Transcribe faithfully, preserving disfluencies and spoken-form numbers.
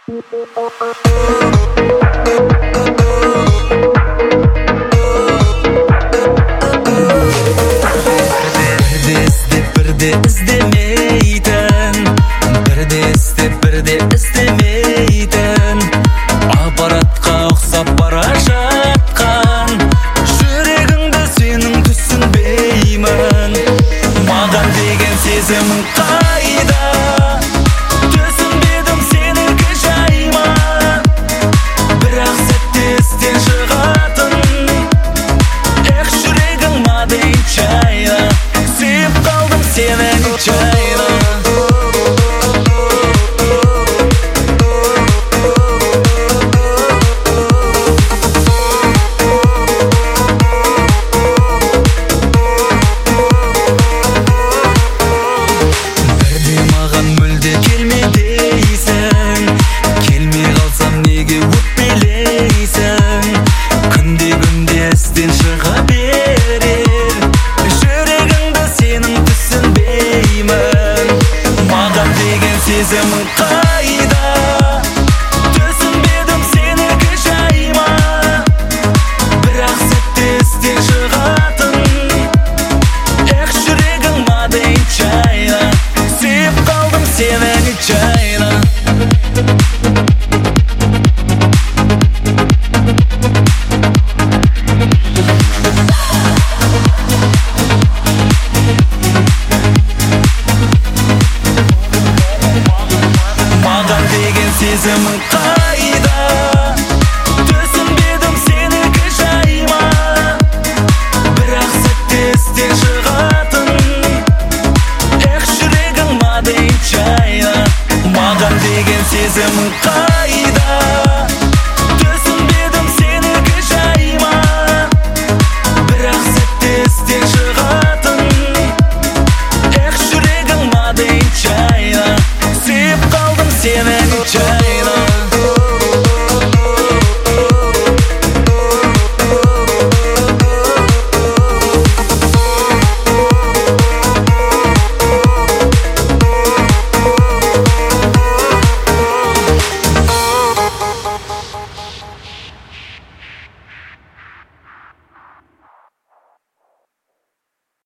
Бірде іздеп бірде іздемейтін, бірде іздеп бірде іздемейтін, аппаратқа ұқсап бара жатқан жүрегіңді сенің түсінбеймін. Маған деген сезімің қайда? Түсінбедім сенікі жайма, бірақ сәтте естен шығатын. Эх, жүрегің мадей чайна, сүйіп қалдым сені нечайна. Бірде маған мүлде келме дейсің, келмей қалсам неге өкпелейсің? Күнде күнде естен шыға берер, жүрегіңді сенің түсінбеймін. Маған деген сезімің қайда? Түсінбедім сенікі жайма, бірақ сәтте естен шығатын. Эх, жүрегің мадей чайна, сүйіп қалдым сені нечайна. Маған деген сезімің қайда? Түсінбедім сенікі жайма, бірақ сәтте естен шығатын. Эх, жүрегің мадей чайна, маған деген сезімің қайда?